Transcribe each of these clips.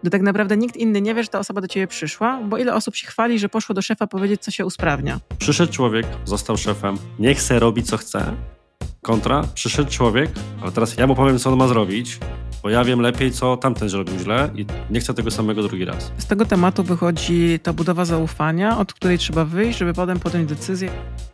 gdy tak naprawdę nikt inny nie wie, że ta osoba do ciebie przyszła, bo ile osób się chwali, że poszło do szefa powiedzieć, co się usprawnia. Przyszedł człowiek, został szefem, niech se robi, co chce. Kontra, przyszedł człowiek, ale teraz ja mu powiem, co on ma zrobić, bo ja wiem lepiej, co tamten zrobił źle i nie chcę tego samego drugi raz. Z tego tematu wychodzi ta budowa zaufania, od której trzeba wyjść, żeby potem podjąć decyzję.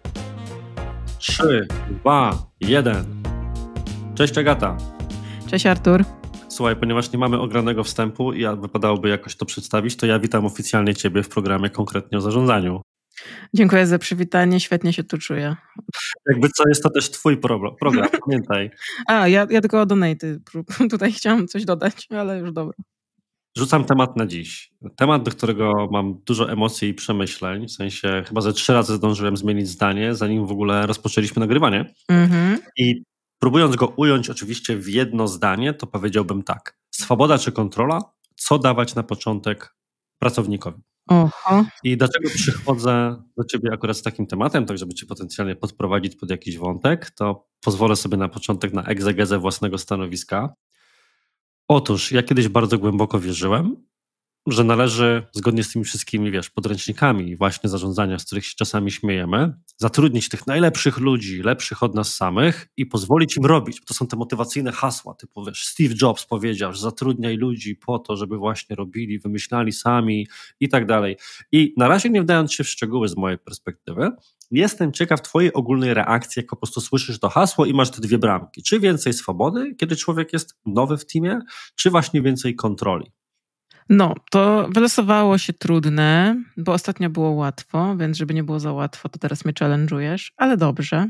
3, 2, 1. Cześć Agata. Cześć Artur. Słuchaj, ponieważ nie mamy ogranego wstępu i wypadałoby jakoś to przedstawić, to ja witam oficjalnie Ciebie w programie konkretnie o zarządzaniu. Dziękuję za przywitanie, świetnie się tu czuję. Jakby co, jest to też Twój program, pamiętaj. Ja tylko o donaty. Tutaj chciałam coś dodać, ale już dobra. Rzucam temat na dziś. Temat, do którego mam dużo emocji i przemyśleń, w sensie chyba ze 3 razy zdążyłem zmienić zdanie, zanim w ogóle rozpoczęliśmy nagrywanie. I próbując go ująć oczywiście w jedno zdanie, to powiedziałbym tak. Swoboda czy kontrola? Co dawać na początek pracownikowi? Oho. I dlaczego przychodzę do Ciebie akurat z takim tematem, tak żeby Cię potencjalnie podprowadzić pod jakiś wątek, to pozwolę sobie na początek na egzegezę własnego stanowiska. Otóż ja kiedyś bardzo głęboko wierzyłem, że należy, zgodnie z tymi wszystkimi, podręcznikami właśnie zarządzania, z których się czasami śmiejemy, zatrudnić tych najlepszych ludzi, lepszych od nas samych i pozwolić im robić. To są te motywacyjne hasła, typu Steve Jobs powiedział, że zatrudniaj ludzi po to, żeby właśnie robili, wymyślali sami i tak dalej. I na razie nie wdając się w szczegóły z mojej perspektywy, jestem ciekaw Twojej ogólnej reakcji, jak po prostu słyszysz to hasło i masz te 2 bramki. Czy więcej swobody, kiedy człowiek jest nowy w teamie, czy właśnie więcej kontroli? No, to wylosowało się trudne, bo ostatnio było łatwo, więc żeby nie było za łatwo, to teraz mnie challenge'ujesz, ale dobrze.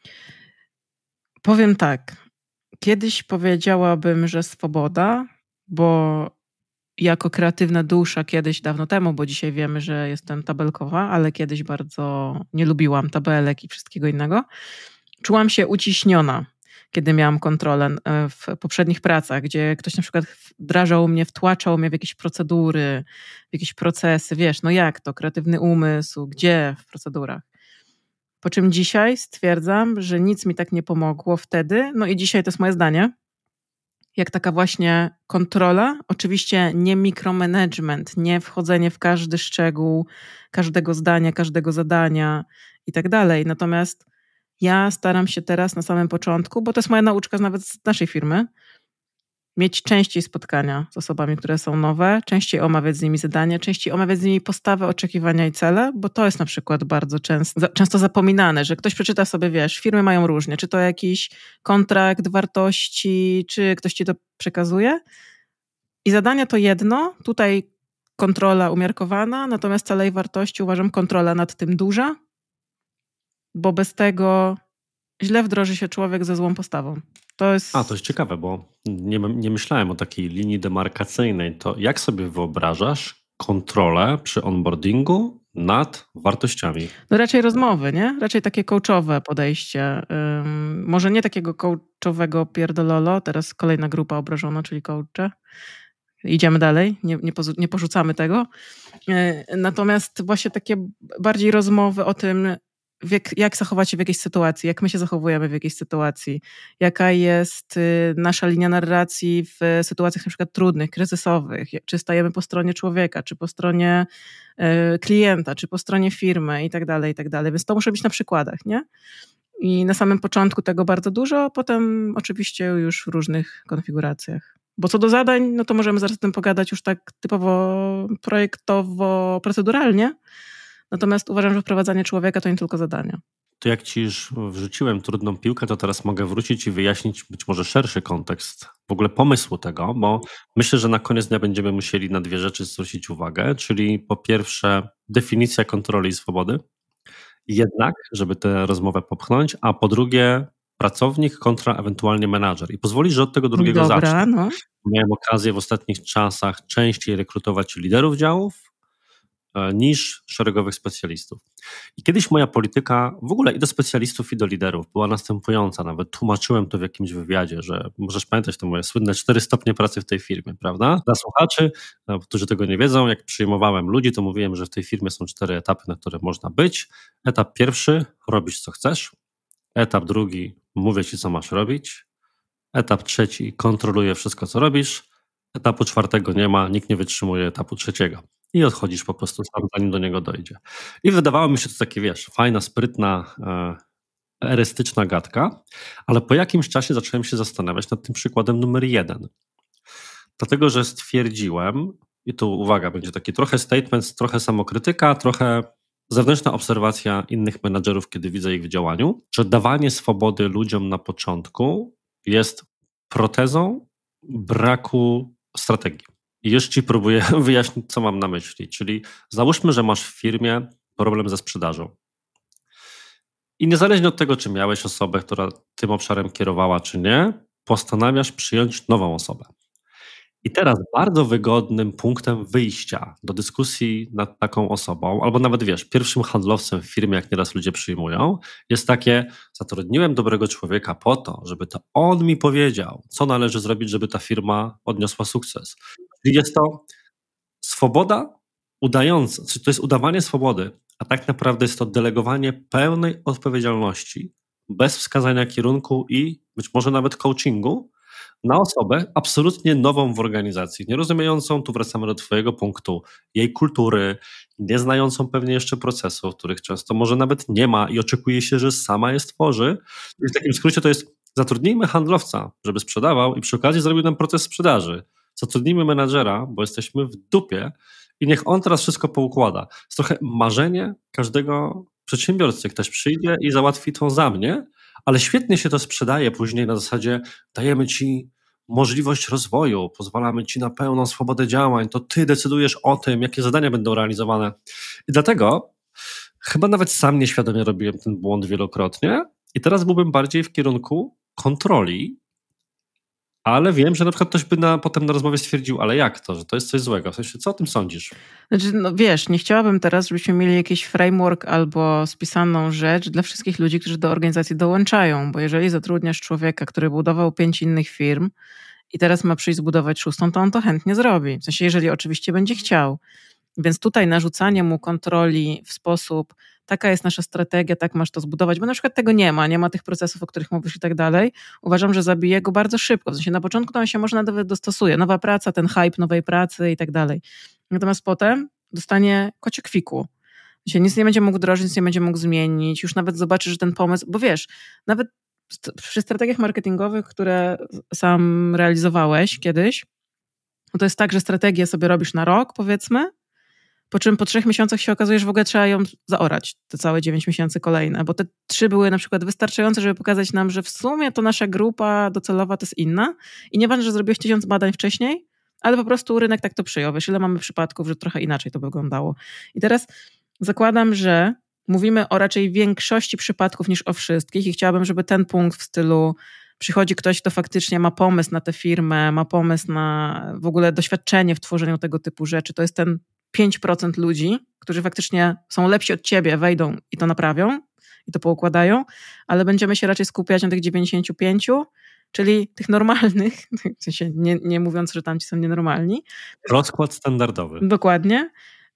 Powiem tak, kiedyś powiedziałabym, że swoboda, bo jako kreatywna dusza kiedyś, dawno temu, bo dzisiaj wiemy, że jestem tabelkowa, ale kiedyś bardzo nie lubiłam tabelek i wszystkiego innego, czułam się uciśniona, kiedy miałam kontrolę w poprzednich pracach, gdzie ktoś na przykład wdrażał mnie, wtłaczał mnie w jakieś procedury, w jakieś procesy, jak to, kreatywny umysł, gdzie w procedurach. Po czym dzisiaj stwierdzam, że nic mi tak nie pomogło wtedy, no i dzisiaj to jest moje zdanie, jak taka właśnie kontrola, oczywiście nie mikromanagement, nie wchodzenie w każdy szczegół, każdego zdania, każdego zadania i tak dalej, natomiast ja staram się teraz na samym początku, bo to jest moja nauczka nawet z naszej firmy, mieć częściej spotkania z osobami, które są nowe, częściej omawiać z nimi zadania, częściej omawiać z nimi postawę, oczekiwania i cele, bo to jest na przykład bardzo często zapominane, że ktoś przeczyta sobie, firmy mają różnie, czy to jakiś kontrakt wartości, czy ktoś ci to przekazuje i zadania to jedno, tutaj kontrola umiarkowana, natomiast cele i wartości uważam kontrola nad tym duża, bo bez tego źle wdroży się człowiek ze złą postawą. To jest ciekawe, bo nie myślałem o takiej linii demarkacyjnej. To jak sobie wyobrażasz kontrolę przy onboardingu nad wartościami? No raczej rozmowy, nie? Raczej takie coachowe podejście. Może nie takiego coachowego pierdololo, teraz kolejna grupa obrażona, czyli coache. Idziemy dalej, nie porzucamy tego. Natomiast właśnie takie bardziej rozmowy o tym, jak zachować się w jakiejś sytuacji, jak my się zachowujemy w jakiejś sytuacji, jaka jest nasza linia narracji w sytuacjach na przykład trudnych, kryzysowych, czy stajemy po stronie człowieka, czy po stronie klienta, czy po stronie firmy i tak dalej, i tak dalej. Więc to muszę być na przykładach, nie? I na samym początku tego bardzo dużo, a potem oczywiście już w różnych konfiguracjach. Bo co do zadań, no to możemy zaraz o tym pogadać już tak typowo projektowo-proceduralnie. Natomiast uważam, że wprowadzanie człowieka to nie tylko zadania. To jak Ci już wrzuciłem trudną piłkę, to teraz mogę wrócić i wyjaśnić być może szerszy kontekst w ogóle pomysłu tego, bo myślę, że na koniec dnia będziemy musieli na 2 rzeczy zwrócić uwagę, czyli po pierwsze definicja kontroli i swobody, jednak, żeby tę rozmowę popchnąć, a po drugie pracownik kontra ewentualnie menadżer. I pozwolisz, że od tego drugiego zacznę. No. Miałem okazję w ostatnich czasach częściej rekrutować liderów działów niż szeregowych specjalistów. I kiedyś moja polityka w ogóle i do specjalistów, i do liderów była następująca. Nawet tłumaczyłem to w jakimś wywiadzie, że możesz pamiętać te moje słynne 4 stopnie pracy w tej firmie, prawda? Dla słuchaczy, którzy tego nie wiedzą, jak przyjmowałem ludzi, to mówiłem, że w tej firmie są 4 etapy, na które można być. Etap pierwszy, robisz co chcesz. Etap drugi, mówię ci co masz robić. Etap trzeci, kontroluję wszystko co robisz. etapu 4 nie ma, nikt nie wytrzymuje etapu 3 i odchodzisz po prostu sam, zanim do niego dojdzie. I wydawało mi się to takie, wiesz, fajna, sprytna, erystyczna gadka, ale po jakimś czasie zacząłem się zastanawiać nad tym przykładem numer 1. Dlatego, że stwierdziłem, i tu uwaga, będzie taki trochę statement, trochę samokrytyka, trochę zewnętrzna obserwacja innych menadżerów, kiedy widzę ich w działaniu, że dawanie swobody ludziom na początku jest protezą braku strategii. I już ci próbuję wyjaśnić, co mam na myśli. Czyli załóżmy, że masz w firmie problem ze sprzedażą. I niezależnie od tego, czy miałeś osobę, która tym obszarem kierowała, czy nie, postanawiasz przyjąć nową osobę. I teraz bardzo wygodnym punktem wyjścia do dyskusji nad taką osobą, albo nawet wiesz, pierwszym handlowcem w firmie, jak nieraz ludzie przyjmują, jest takie: zatrudniłem dobrego człowieka po to, żeby to on mi powiedział, co należy zrobić, żeby ta firma odniosła sukces. Czyli jest to swoboda udająca, czyli to jest udawanie swobody, a tak naprawdę jest to delegowanie pełnej odpowiedzialności, bez wskazania kierunku i być może nawet coachingu, na osobę absolutnie nową w organizacji, nierozumiejącą, tu wracamy do twojego punktu, jej kultury, nie znającą pewnie jeszcze procesów, których często może nawet nie ma i oczekuje się, że sama je stworzy. I w takim skrócie to jest: zatrudnijmy handlowca, żeby sprzedawał i przy okazji zrobił nam proces sprzedaży. Zatrudnijmy menadżera, bo jesteśmy w dupie i niech on teraz wszystko poukłada. To jest trochę marzenie każdego przedsiębiorcy. Ktoś przyjdzie i załatwi to za mnie, ale świetnie się to sprzedaje później na zasadzie: dajemy ci możliwość rozwoju, pozwalamy ci na pełną swobodę działań, to ty decydujesz o tym, jakie zadania będą realizowane. I dlatego chyba nawet sam nieświadomie robiłem ten błąd wielokrotnie i teraz byłbym bardziej w kierunku kontroli, ale wiem, że na przykład ktoś by potem na rozmowie stwierdził: ale jak to, że to jest coś złego? W sensie, co o tym sądzisz? Znaczy, no wiesz, nie chciałabym teraz, żebyśmy mieli jakiś framework albo spisaną rzecz dla wszystkich ludzi, którzy do organizacji dołączają, bo jeżeli zatrudniasz człowieka, który budował 5 innych firm i teraz ma przyjść zbudować 6, to on to chętnie zrobi. W sensie, jeżeli oczywiście będzie chciał. Więc tutaj narzucanie mu kontroli w sposób: taka jest nasza strategia, tak masz to zbudować, bo na przykład tego nie ma tych procesów, o których mówisz i tak dalej, uważam, że zabije go bardzo szybko. W sensie na początku to on się może nawet dostosuje. Nowa praca, ten hype nowej pracy i tak dalej. Natomiast potem dostanie kociokwiku. W sensie nic nie będzie mógł wdrożyć, nic nie będzie mógł zmienić, już nawet zobaczy, że ten pomysł, bo wiesz, nawet przy strategiach marketingowych, które sam realizowałeś kiedyś, no to jest tak, że strategię sobie robisz na rok, powiedzmy, po czym po 3 miesiącach się okazuje, że w ogóle trzeba ją zaorać, te całe 9 miesięcy kolejne, bo te 3 były na przykład wystarczające, żeby pokazać nam, że w sumie to nasza grupa docelowa to jest inna i nieważne, że zrobiłeś 1000 badań wcześniej, ale po prostu rynek tak to przyjął. Wiesz, ile mamy przypadków, że trochę inaczej to wyglądało. I teraz zakładam, że mówimy o raczej większości przypadków niż o wszystkich i chciałabym, żeby ten punkt w stylu: przychodzi ktoś, kto faktycznie ma pomysł na tę firmę, ma pomysł na w ogóle doświadczenie w tworzeniu tego typu rzeczy, to jest ten 5% ludzi, którzy faktycznie są lepsi od ciebie, wejdą i to naprawią i to poukładają, ale będziemy się raczej skupiać na tych 95, czyli tych normalnych, w sensie nie mówiąc, że tamci są nienormalni. Rozkład standardowy. Dokładnie.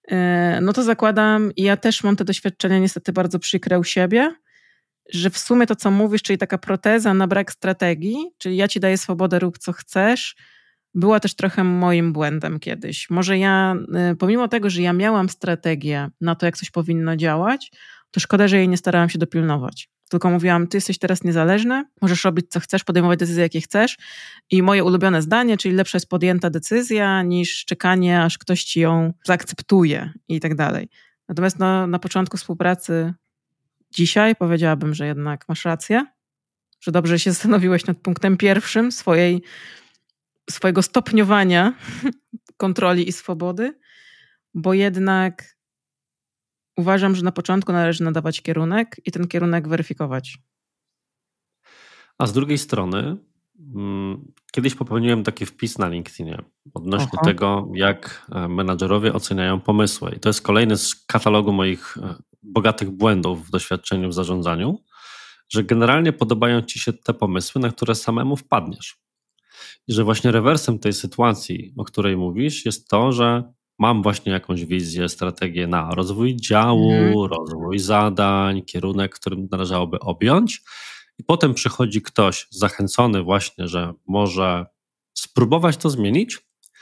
No to zakładam, i ja też mam te doświadczenia niestety bardzo przykre u siebie, że w sumie to, co mówisz, czyli taka proteza na brak strategii, czyli ja ci daję swobodę, rób co chcesz, była też trochę moim błędem kiedyś. Może ja, pomimo tego, że ja miałam strategię na to, jak coś powinno działać, to szkoda, że jej nie starałam się dopilnować. Tylko mówiłam: ty jesteś teraz niezależny, możesz robić co chcesz, podejmować decyzje jakie chcesz i moje ulubione zdanie, czyli lepsza jest podjęta decyzja niż czekanie, aż ktoś ci ją zaakceptuje i tak dalej. Natomiast na początku współpracy dzisiaj powiedziałabym, że jednak masz rację, że dobrze się zastanowiłeś nad punktem pierwszym swojego stopniowania kontroli i swobody, bo jednak uważam, że na początku należy nadawać kierunek i ten kierunek weryfikować. A z drugiej strony kiedyś popełniłem taki wpis na LinkedInie odnośnie tego, jak menadżerowie oceniają pomysły. I to jest kolejny z katalogu moich bogatych błędów w doświadczeniu w zarządzaniu, że generalnie podobają ci się te pomysły, na które samemu wpadniesz. I że właśnie rewersem tej sytuacji, o której mówisz, jest to, że mam właśnie jakąś wizję, strategię na rozwój działu, rozwój zadań, kierunek, którym należałoby objąć. I potem przychodzi ktoś zachęcony właśnie, że może spróbować to zmienić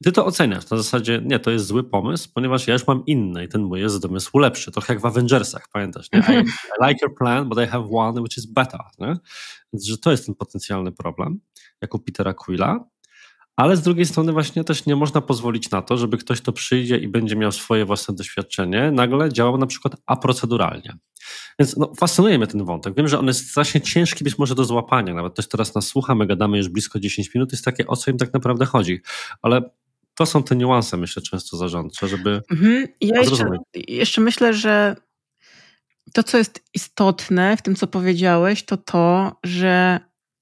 Ty to oceniasz na zasadzie, nie, to jest zły pomysł, ponieważ ja już mam inny i ten mój jest z domysłu lepszy. Trochę jak w Avengersach, pamiętasz, nie? I like your plan, but I have one which is better, nie? Więc, że to jest ten potencjalny problem, jak u Petera Quilla. Ale z drugiej strony właśnie też nie można pozwolić na to, żeby ktoś, kto przyjdzie i będzie miał swoje własne doświadczenie, nagle działał na przykład aproceduralnie. Więc fascynuje mnie ten wątek. Wiem, że on jest strasznie ciężki być może do złapania. Nawet też teraz nas słucha, my gadamy już blisko 10 minut. Jest takie, o co im tak naprawdę chodzi. Ale to są te niuanse, myślę, często zarządcze, żeby Ja jeszcze myślę, że to, co jest istotne w tym, co powiedziałeś, to, że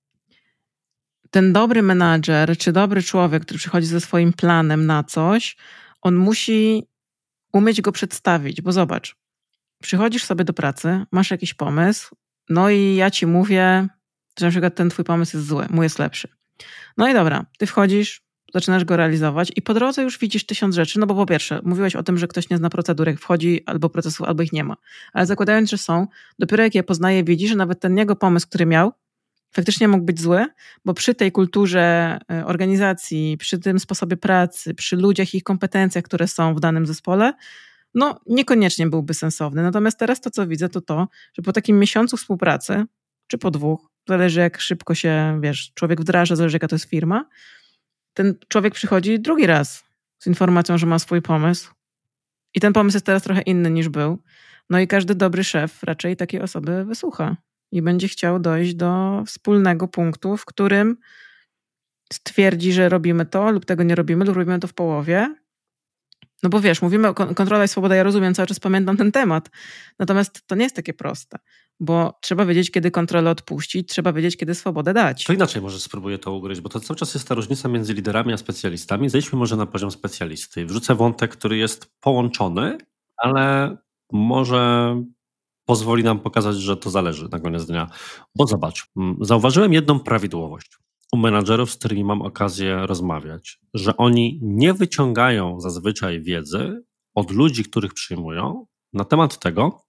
ten dobry menadżer, czy dobry człowiek, który przychodzi ze swoim planem na coś, on musi umieć go przedstawić, bo zobacz, przychodzisz sobie do pracy, masz jakiś pomysł, no i ja ci mówię, że na przykład ten twój pomysł jest zły, mój jest lepszy. No i dobra, ty wchodzisz, zaczynasz go realizować i po drodze już widzisz 1000 rzeczy, no bo po pierwsze, mówiłeś o tym, że ktoś nie zna procedur, jak wchodzi albo procesów, albo ich nie ma. Ale zakładając, że są, dopiero jak je poznaje, widzi, że nawet ten jego pomysł, który miał, faktycznie mógł być zły, bo przy tej kulturze organizacji, przy tym sposobie pracy, przy ludziach i ich kompetencjach, które są w danym zespole, no niekoniecznie byłby sensowny. Natomiast teraz to, co widzę, to, że po takim miesiącu współpracy, czy po 2, zależy jak szybko się, człowiek wdraża, zależy jaka to jest firma, ten człowiek przychodzi drugi raz z informacją, że ma swój pomysł i ten pomysł jest teraz trochę inny niż był. No i każdy dobry szef raczej takiej osoby wysłucha i będzie chciał dojść do wspólnego punktu, w którym stwierdzi, że robimy to lub tego nie robimy, lub robimy to w połowie. No bo mówimy o kontrola i swoboda, ja rozumiem, cały czas pamiętam ten temat. Natomiast to nie jest takie proste, bo trzeba wiedzieć, kiedy kontrolę odpuścić, trzeba wiedzieć, kiedy swobodę dać. To inaczej może spróbuję to ugryźć, bo to cały czas jest ta różnica między liderami a specjalistami. Zejdźmy może na poziom specjalisty. Wrzucę wątek, który jest połączony, ale może pozwoli nam pokazać, że to zależy na koniec dnia. Bo zobacz, zauważyłem jedną prawidłowość u menadżerów, z którymi mam okazję rozmawiać, że oni nie wyciągają zazwyczaj wiedzy od ludzi, których przyjmują, na temat tego,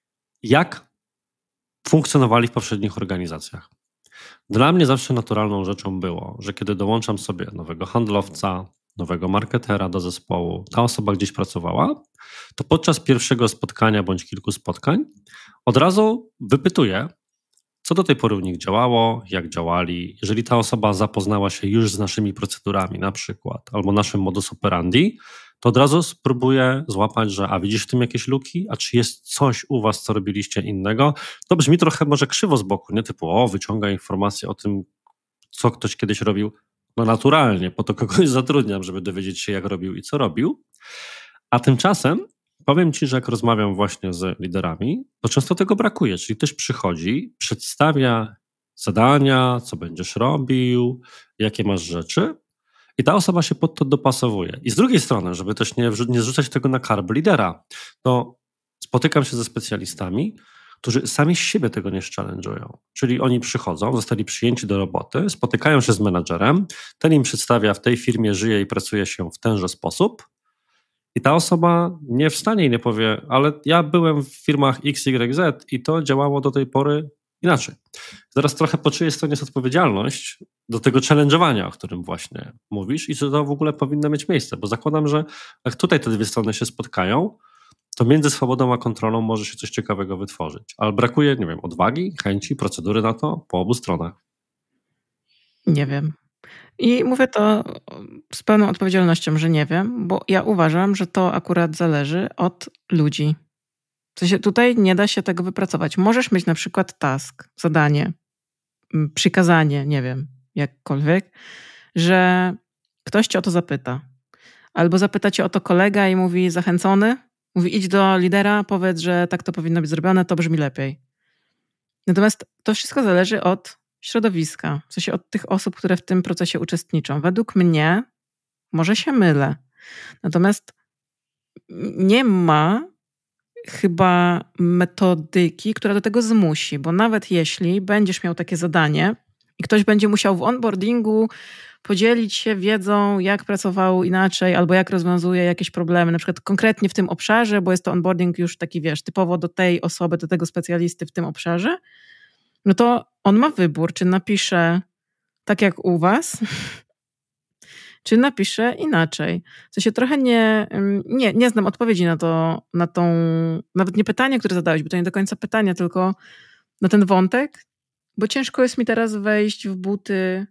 jak funkcjonowali w poprzednich organizacjach. Dla mnie zawsze naturalną rzeczą było, że kiedy dołączam sobie nowego handlowca, nowego marketera do zespołu, ta osoba gdzieś pracowała, to podczas pierwszego spotkania bądź kilku spotkań od razu wypytuję, co do tej pory u nich działało, jak działali. Jeżeli ta osoba zapoznała się już z naszymi procedurami na przykład, albo naszym modus operandi, to od razu spróbuję złapać, że a widzisz w tym jakieś luki? A czy jest coś u was, co robiliście innego? To brzmi trochę może krzywo z boku, nie? Typu, wyciąga informacje o tym, co ktoś kiedyś robił. No naturalnie, po to kogoś zatrudniam, żeby dowiedzieć się, jak robił i co robił. A tymczasem powiem ci, że jak rozmawiam właśnie z liderami, to często tego brakuje, czyli ktoś przychodzi, przedstawia zadania, co będziesz robił, jakie masz rzeczy i ta osoba się pod to dopasowuje. I z drugiej strony, żeby też nie zrzucać tego na karb lidera, to spotykam się ze specjalistami, którzy sami z siebie tego nie challenge'ują. Czyli oni przychodzą, zostali przyjęci do roboty, spotykają się z menadżerem, ten im przedstawia, w tej firmie żyje i pracuje się w tenże sposób, i ta osoba nie wstanie i nie powie, ale ja byłem w firmach XYZ i to działało do tej pory inaczej. Zaraz trochę po czyjej stronie jest odpowiedzialność do tego challenge'owania, o którym właśnie mówisz i czy to w ogóle powinno mieć miejsce, bo zakładam, że jak tutaj te dwie strony się spotkają, to między swobodą a kontrolą może się coś ciekawego wytworzyć. Ale brakuje, nie wiem, odwagi, chęci, procedury na to po obu stronach. Nie wiem. I mówię to z pełną odpowiedzialnością, że nie wiem, bo ja uważam, że to akurat zależy od ludzi. W sensie tutaj nie da się tego wypracować. Możesz mieć na przykład task, zadanie, przykazanie, nie wiem, jakkolwiek, że ktoś cię o to zapyta. Albo zapyta cię o to kolega i mówi zachęcony, mówi idź do lidera, powiedz, że tak to powinno być zrobione, to brzmi lepiej. Natomiast to wszystko zależy od środowiska, w sensie od tych osób, które w tym procesie uczestniczą. Według mnie, może się mylę, natomiast nie ma chyba metodyki, która do tego zmusi, bo nawet jeśli będziesz miał takie zadanie i ktoś będzie musiał w onboardingu podzielić się wiedzą, jak pracował inaczej albo jak rozwiązuje jakieś problemy, na przykład konkretnie w tym obszarze, bo jest to onboarding już taki, typowo do tej osoby, do tego specjalisty w tym obszarze, no to on ma wybór, czy napisze tak jak u was, czy napiszę inaczej. W sensie trochę nie znam odpowiedzi na tą, nawet nie pytanie, które zadałeś, bo to nie do końca pytanie, tylko na ten wątek, bo ciężko jest mi teraz wejść w buty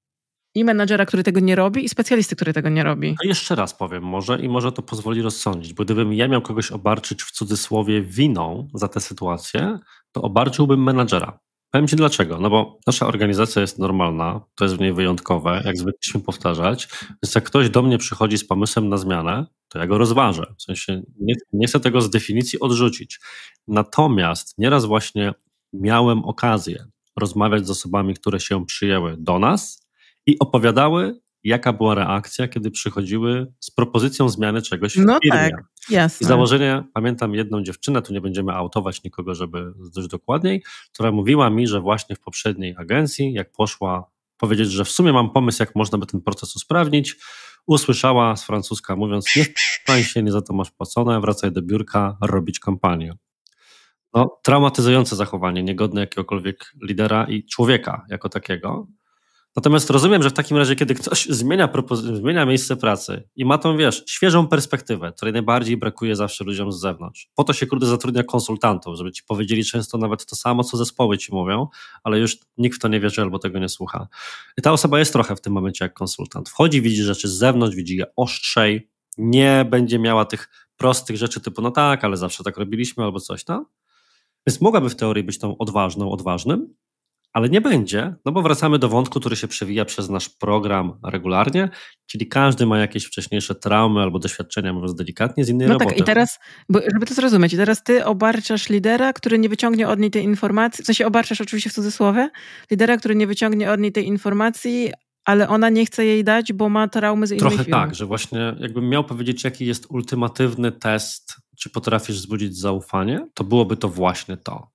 i menadżera, który tego nie robi, i specjalisty, który tego nie robi. A jeszcze raz powiem może i może to pozwoli rozsądzić, bo gdybym ja miał kogoś obarczyć w cudzysłowie winą za tę sytuację, to obarczyłbym menadżera. Powiem Ci dlaczego. No bo nasza organizacja jest normalna, to jest w niej wyjątkowe, jak zwykliśmy powtarzać, więc jak ktoś do mnie przychodzi z pomysłem na zmianę, to ja go rozważę. W sensie nie chcę tego z definicji odrzucić. Natomiast nieraz właśnie miałem okazję rozmawiać z osobami, które się przyjęły do nas i opowiadały, jaka była reakcja, kiedy przychodziły z propozycją zmiany czegoś w No firmie. tak, jasne. I założenie, pamiętam jedną dziewczynę, tu nie będziemy autować nikogo, żeby dość dokładniej, która mówiła mi, że właśnie w poprzedniej agencji, jak poszła powiedzieć, że w sumie mam pomysł, jak można by ten proces usprawnić, usłyszała z francuska mówiąc, nie wpaj się, nie za to masz płacone, wracaj do biurka, robić kampanię. No, traumatyzujące zachowanie, niegodne jakiegokolwiek lidera i człowieka jako takiego. Natomiast rozumiem, że w takim razie, kiedy ktoś zmienia miejsce pracy i ma tą, świeżą perspektywę, której najbardziej brakuje zawsze ludziom z zewnątrz. Po to się, zatrudnia konsultantów, żeby ci powiedzieli często nawet to samo, co zespoły ci mówią, ale już nikt w to nie wierzy albo tego nie słucha. I ta osoba jest trochę w tym momencie jak konsultant. Wchodzi, widzi rzeczy z zewnątrz, widzi je ostrzej, nie będzie miała tych prostych rzeczy typu, no tak, ale zawsze tak robiliśmy albo coś tam. Więc mogłaby w teorii być tą odważnym, ale nie będzie, no bo wracamy do wątku, który się przewija przez nasz program regularnie, czyli każdy ma jakieś wcześniejsze traumy albo doświadczenia, mówiąc delikatnie, z innej roboty. Tak, i teraz, żeby to zrozumieć, teraz ty obarczasz lidera, który nie wyciągnie od niej tej informacji, w sensie obarczasz oczywiście w cudzysłowie, lidera, który nie wyciągnie od niej tej informacji, ale ona nie chce jej dać, bo ma traumy z innej firmy. Trochę tak, że właśnie jakbym miał powiedzieć, jaki jest ultimatywny test, czy potrafisz wzbudzić zaufanie, to byłoby to właśnie to.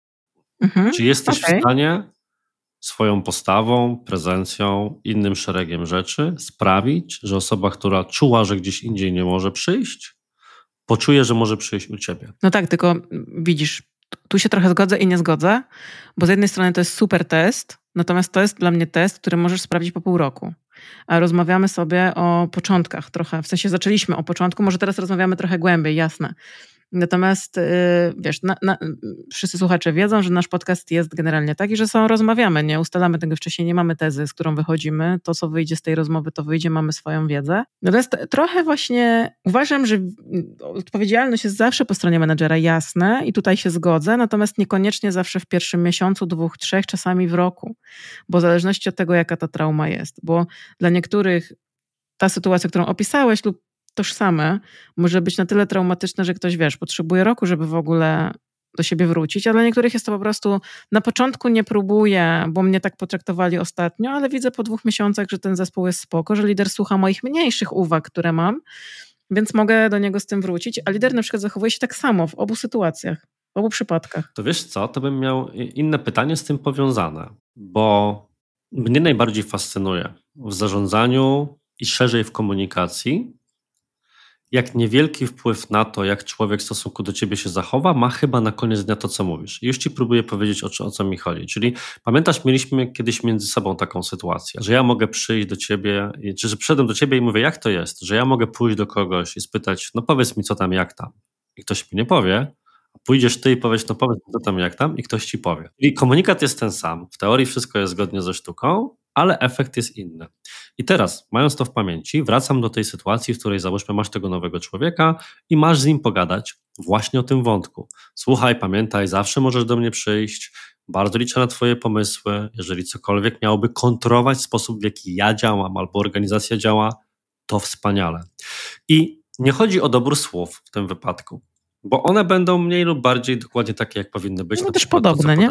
Czy jesteś w stanie swoją postawą, prezencją, innym szeregiem rzeczy sprawić, że osoba, która czuła, że gdzieś indziej nie może przyjść, poczuje, że może przyjść u ciebie. No tak, tylko widzisz, tu się trochę zgodzę i nie zgodzę, bo z jednej strony to jest super test, natomiast to jest dla mnie test, który możesz sprawdzić po pół roku. A rozmawiamy sobie o początkach trochę, w sensie zaczęliśmy o początku, może teraz rozmawiamy trochę głębiej, jasne. Natomiast wszyscy słuchacze wiedzą, że nasz podcast jest generalnie taki, że rozmawiamy, nie ustalamy tego wcześniej, nie mamy tezy, z którą wychodzimy. To, co wyjdzie z tej rozmowy, to wyjdzie, mamy swoją wiedzę. Natomiast trochę właśnie uważam, że odpowiedzialność jest zawsze po stronie menedżera, jasne, i tutaj się zgodzę, natomiast niekoniecznie zawsze w pierwszym miesiącu, 2, 3, czasami w roku, bo w zależności od tego, jaka ta trauma jest, bo dla niektórych ta sytuacja, którą opisałeś lub tożsame, może być na tyle traumatyczne, że ktoś, potrzebuje roku, żeby w ogóle do siebie wrócić, a dla niektórych jest to po prostu na początku nie próbuję, bo mnie tak potraktowali ostatnio, ale widzę po 2 miesiącach, że ten zespół jest spoko, że lider słucha moich mniejszych uwag, które mam, więc mogę do niego z tym wrócić, a lider na przykład zachowuje się tak samo w obu sytuacjach, w obu przypadkach. To wiesz co, to bym miał inne pytanie z tym powiązane, bo mnie najbardziej fascynuje w zarządzaniu i szerzej w komunikacji, jak niewielki wpływ na to, jak człowiek w stosunku do ciebie się zachowa, ma chyba na koniec dnia to, co mówisz. I już ci próbuję powiedzieć, o co mi chodzi. Czyli pamiętasz, mieliśmy kiedyś między sobą taką sytuację, że ja mogę przyjść do ciebie, czy że przyszedłem do ciebie i mówię, jak to jest, że ja mogę pójść do kogoś i spytać, no powiedz mi, co tam, jak tam. I ktoś mi nie powie, a pójdziesz ty i powiesz, no powiedz mi, co tam, jak tam, i ktoś ci powie. I komunikat jest ten sam. W teorii wszystko jest zgodnie ze sztuką, ale efekt jest inny. I teraz, mając to w pamięci, wracam do tej sytuacji, w której załóżmy masz tego nowego człowieka i masz z nim pogadać właśnie o tym wątku. Słuchaj, pamiętaj, zawsze możesz do mnie przyjść, bardzo liczę na twoje pomysły, jeżeli cokolwiek miałoby kontrolować sposób, w jaki ja działam albo organizacja działa, to wspaniale. I nie chodzi o dobór słów w tym wypadku, bo one będą mniej lub bardziej dokładnie takie, jak powinny być. No też podobne, to, nie?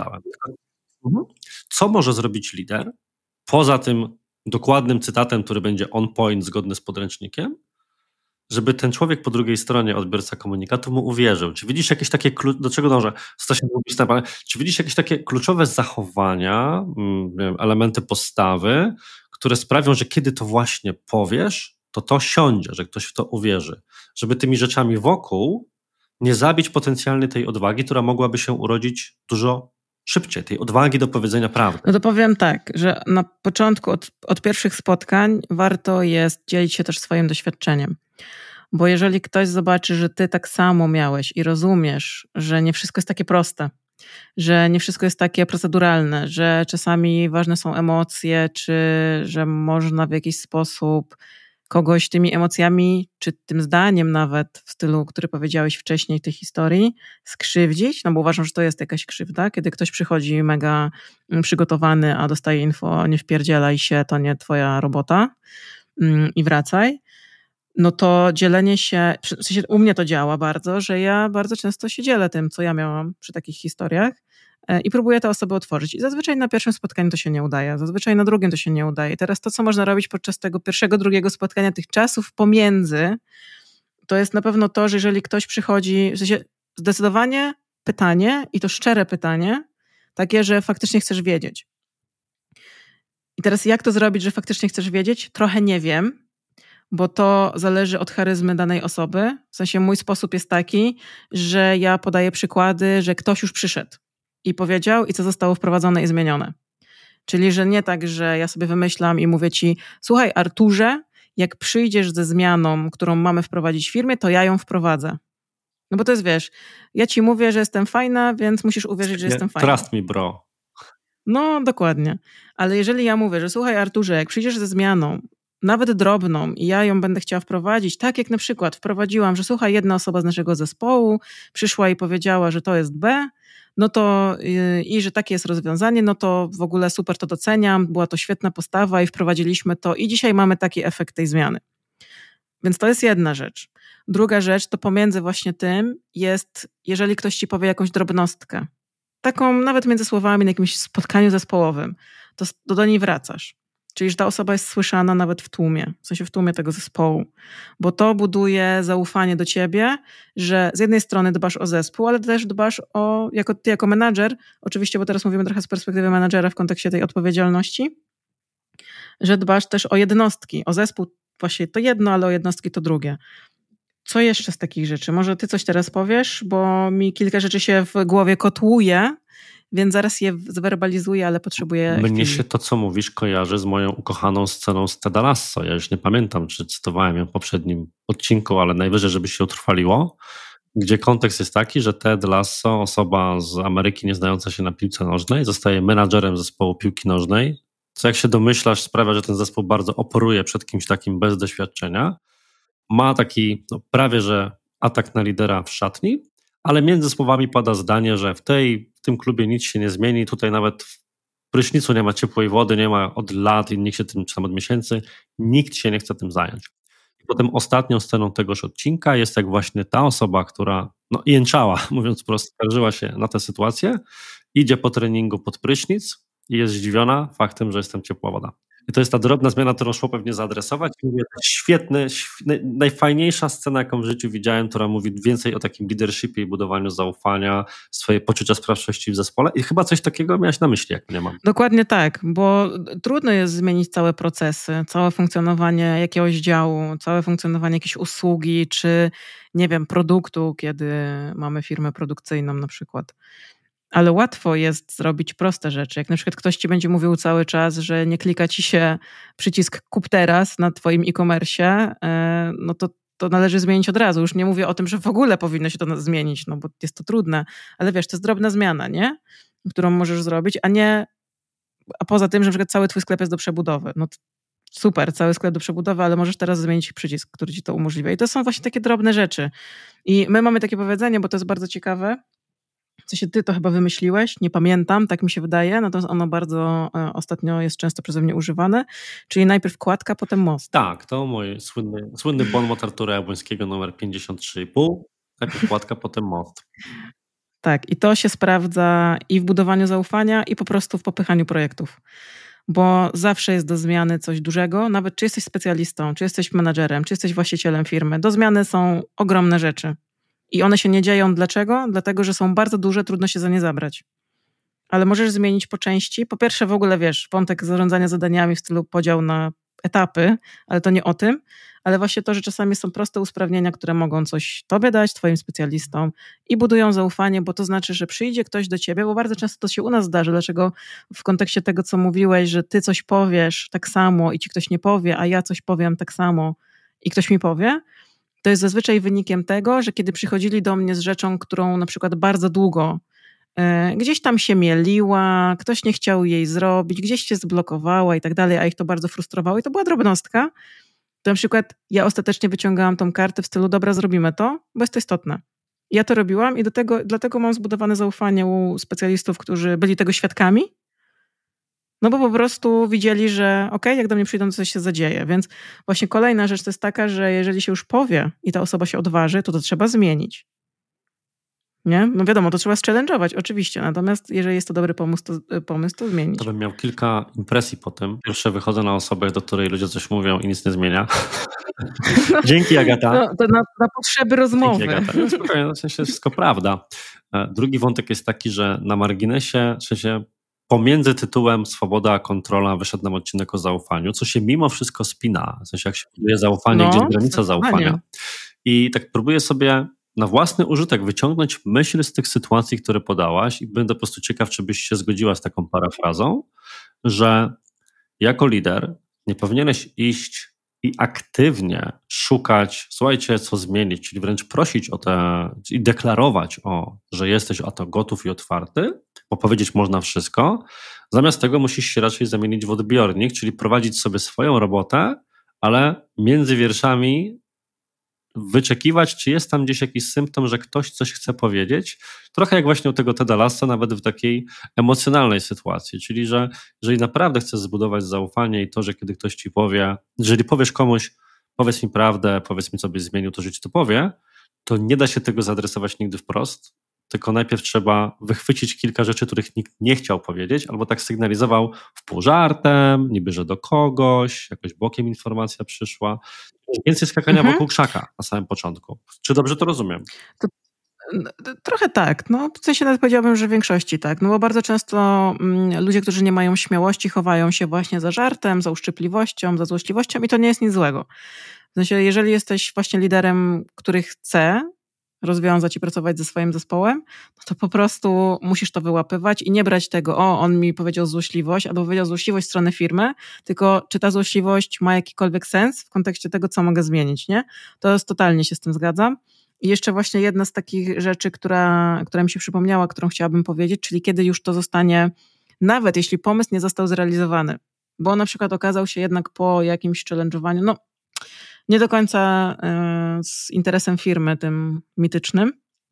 Co może zrobić lider? Poza tym dokładnym cytatem, który będzie on point, zgodny z podręcznikiem, żeby ten człowiek po drugiej stronie, odbiorca komunikatu, mu uwierzył. Czy widzisz jakieś takie, do czego dążę? Czy widzisz jakieś takie kluczowe zachowania, elementy postawy, które sprawią, że kiedy to właśnie powiesz, to siądzie, że ktoś w to uwierzy. Żeby tymi rzeczami wokół nie zabić potencjalnie tej odwagi, która mogłaby się urodzić dużo szybciej, tej odwagi do powiedzenia prawdy? No to powiem tak, że na początku od pierwszych spotkań warto jest dzielić się też swoim doświadczeniem. Bo jeżeli ktoś zobaczy, że ty tak samo miałeś i rozumiesz, że nie wszystko jest takie proste, że nie wszystko jest takie proceduralne, że czasami ważne są emocje, czy że można w jakiś sposób kogoś tymi emocjami, czy tym zdaniem nawet w stylu, który powiedziałeś wcześniej w tej historii, skrzywdzić, no bo uważam, że to jest jakaś krzywda, kiedy ktoś przychodzi mega przygotowany, a dostaje info, nie wpierdzielaj się, to nie twoja robota i wracaj. No to dzielenie się, w sensie u mnie to działa bardzo, że ja bardzo często się dzielę tym, co ja miałam przy takich historiach i próbuję te osoby otworzyć. I zazwyczaj na pierwszym spotkaniu to się nie udaje, zazwyczaj na drugim to się nie udaje. Teraz to, co można robić podczas tego pierwszego, drugiego spotkania, tych czasów pomiędzy, to jest na pewno to, że jeżeli ktoś przychodzi, w sensie zdecydowanie pytanie i to szczere pytanie, takie, że faktycznie chcesz wiedzieć. I teraz jak to zrobić, że faktycznie chcesz wiedzieć? Trochę nie wiem, bo to zależy od charyzmy danej osoby. W sensie mój sposób jest taki, że ja podaję przykłady, że ktoś już przyszedł i powiedział i co zostało wprowadzone i zmienione. Czyli, że nie tak, że ja sobie wymyślam i mówię ci, słuchaj Arturze, jak przyjdziesz ze zmianą, którą mamy wprowadzić w firmie, to ja ją wprowadzę. No bo to jest, wiesz, ja ci mówię, że jestem fajna, więc musisz uwierzyć, że jestem fajna. Trust me, bro. No, dokładnie. Ale jeżeli ja mówię, że słuchaj Arturze, jak przyjdziesz ze zmianą, nawet drobną i ja ją będę chciała wprowadzić, tak jak na przykład wprowadziłam, że słuchaj, jedna osoba z naszego zespołu przyszła i powiedziała, że to jest B, no to i że takie jest rozwiązanie, no to w ogóle super to doceniam, była to świetna postawa i wprowadziliśmy to i dzisiaj mamy taki efekt tej zmiany. Więc to jest jedna rzecz. Druga rzecz to pomiędzy właśnie tym jest, jeżeli ktoś ci powie jakąś drobnostkę, taką nawet między słowami na jakimś spotkaniu zespołowym, to do niej wracasz. Czyli, że ta osoba jest słyszana nawet w tłumie, w sensie w tłumie tego zespołu, bo to buduje zaufanie do ciebie, że z jednej strony dbasz o zespół, ale też dbasz o, ty jako menadżer, oczywiście, bo teraz mówimy trochę z perspektywy menadżera w kontekście tej odpowiedzialności, że dbasz też o jednostki, o zespół właśnie to jedno, ale o jednostki to drugie. Co jeszcze z takich rzeczy? Może ty coś teraz powiesz, bo mi kilka rzeczy się w głowie kotłuje, więc zaraz je zwerbalizuję, ale potrzebuję Mnie chwili. się to, co mówisz, kojarzy z moją ukochaną sceną z Teda Lasso. Ja już nie pamiętam, czy cytowałem ją w poprzednim odcinku, ale najwyżej, żeby się utrwaliło, gdzie kontekst jest taki, że Ted Lasso, osoba z Ameryki nieznająca się na piłce nożnej, zostaje menadżerem zespołu piłki nożnej, co jak się domyślasz sprawia, że ten zespół bardzo oporuje przed kimś takim bez doświadczenia. Ma taki prawie, że atak na lidera w szatni, ale między słowami pada zdanie, że w tym klubie nic się nie zmieni, tutaj nawet w prysznicu nie ma ciepłej wody, nie ma od lat i nikt się tym, czy tam od miesięcy, nikt się nie chce tym zająć. I potem ostatnią sceną tegoż odcinka jest jak właśnie ta osoba, która jęczała, mówiąc prosto, skarżyła się na tę sytuację, idzie po treningu pod prysznic i jest zdziwiona faktem, że jest tam ciepła woda. I to jest ta drobna zmiana, którą szło pewnie zaadresować. I mówię, świetny, najfajniejsza scena, jaką w życiu widziałem, która mówi więcej o takim leadershipie i budowaniu zaufania, swoje poczucia sprawczości w zespole. I chyba coś takiego miałeś na myśli, jak nie mam. Dokładnie tak, bo trudno jest zmienić całe procesy, całe funkcjonowanie jakiegoś działu, całe funkcjonowanie jakiejś usługi, czy nie wiem, produktu, kiedy mamy firmę produkcyjną na przykład. Ale łatwo jest zrobić proste rzeczy. Jak na przykład ktoś ci będzie mówił cały czas, że nie klika ci się przycisk kup teraz na twoim e-commerce, no to należy zmienić od razu. Już nie mówię o tym, że w ogóle powinno się to zmienić, no bo jest to trudne. Ale wiesz, to jest drobna zmiana, nie? Którą możesz zrobić, a poza tym, że na przykład cały twój sklep jest do przebudowy. No super, cały sklep do przebudowy, ale możesz teraz zmienić przycisk, który ci to umożliwia. I to są właśnie takie drobne rzeczy. I my mamy takie powiedzenie, bo to jest bardzo ciekawe, ty to chyba wymyśliłeś, nie pamiętam, tak mi się wydaje, natomiast ono bardzo ostatnio jest często przeze mnie używane, czyli najpierw kładka, potem most. Tak, to mój słynny bon mot Artura Jabłońskiego numer 53,5, najpierw kładka, potem most. Tak, i to się sprawdza i w budowaniu zaufania, i po prostu w popychaniu projektów. Bo zawsze jest do zmiany coś dużego, nawet czy jesteś specjalistą, czy jesteś menadżerem, czy jesteś właścicielem firmy, do zmiany są ogromne rzeczy. I one się nie dzieją. Dlaczego? Dlatego, że są bardzo duże, trudno się za nie zabrać. Ale możesz zmienić po części. Po pierwsze w ogóle, wiesz, wątek zarządzania zadaniami w stylu podział na etapy, ale to nie o tym. ale właśnie to, że czasami są proste usprawnienia, które mogą coś tobie dać, twoim specjalistom i budują zaufanie, bo to znaczy, że przyjdzie ktoś do ciebie, bo bardzo często to się u nas zdarzy, dlaczego w kontekście tego, co mówiłeś, że ty coś powiesz tak samo i ci ktoś nie powie, a ja coś powiem tak samo i ktoś mi powie, to jest zazwyczaj wynikiem tego, że kiedy przychodzili do mnie z rzeczą, którą na przykład bardzo długo gdzieś tam się mieliła, ktoś nie chciał jej zrobić, gdzieś się zblokowała i tak dalej, a ich to bardzo frustrowało i to była drobnostka, to na przykład ja ostatecznie wyciągałam tą kartę w stylu, dobra, zrobimy to, bo jest to istotne. Ja to robiłam i dlatego mam zbudowane zaufanie u specjalistów, którzy byli tego świadkami, no bo po prostu widzieli, że okej, jak do mnie przyjdą, to coś się zadzieje. Więc właśnie kolejna rzecz to jest taka, że jeżeli się już powie i ta osoba się odważy, to trzeba zmienić. Nie? No wiadomo, to trzeba challenge'ować, oczywiście. Natomiast jeżeli jest to dobry pomysł, to zmienić. To bym miał kilka impresji po tym. Pierwsze, wychodzę na osobę, do której ludzie coś mówią i nic nie zmienia. Dzięki, Agata. No, to na potrzeby rozmowy. Dzięki, Agata. No, spokojnie, w sensie wszystko prawda. Drugi wątek jest taki, że na marginesie, w sensie pomiędzy tytułem Swoboda a kontrola wyszedł nam odcinek o zaufaniu, co się mimo wszystko spina. W sensie jak się buduje zaufanie, gdzie jest granica zaufania. I tak próbuję sobie na własny użytek wyciągnąć myśl z tych sytuacji, które podałaś i będę po prostu ciekaw, czy byś się zgodziła z taką parafrazą, że jako lider nie powinieneś iść i aktywnie szukać, słuchajcie, co zmienić, czyli wręcz prosić o i deklarować, że jesteś to gotów i otwarty, bo powiedzieć można wszystko. Zamiast tego musisz się raczej zamienić w odbiornik, czyli prowadzić sobie swoją robotę, ale między wierszami wyczekiwać, czy jest tam gdzieś jakiś symptom, że ktoś coś chce powiedzieć. Trochę jak właśnie u tego Teda Lassa, nawet w takiej emocjonalnej sytuacji, czyli że jeżeli naprawdę chcesz zbudować zaufanie i to, że kiedy ktoś ci powie, jeżeli powiesz komuś, powiedz mi prawdę, powiedz mi, co byś zmienił, to że ci to powie, to nie da się tego zaadresować nigdy wprost, tylko najpierw trzeba wychwycić kilka rzeczy, których nikt nie chciał powiedzieć, albo tak sygnalizował wpół żartem, niby, że do kogoś, jakoś bokiem informacja przyszła. Więcej skakania wokół krzaka na samym początku. Czy dobrze to rozumiem? Trochę tak. No, w sensie nawet powiedziałabym, że w większości tak. No bo bardzo często ludzie, którzy nie mają śmiałości, chowają się właśnie za żartem, za uszczypliwością, za złośliwością i to nie jest nic złego. W sensie, jeżeli jesteś właśnie liderem, który chce rozwiązać i pracować ze swoim zespołem, no to po prostu musisz to wyłapywać i nie brać tego, on mi powiedział złośliwość, albo powiedział złośliwość w stronę firmy, tylko czy ta złośliwość ma jakikolwiek sens w kontekście tego, co mogę zmienić, nie? To jest, totalnie się z tym zgadzam. I jeszcze właśnie jedna z takich rzeczy, która mi się przypomniała, którą chciałabym powiedzieć, czyli kiedy już to zostanie, nawet jeśli pomysł nie został zrealizowany, bo na przykład okazał się jednak po jakimś challenge'owaniu, nie do końca z interesem firmy, tym mitycznym,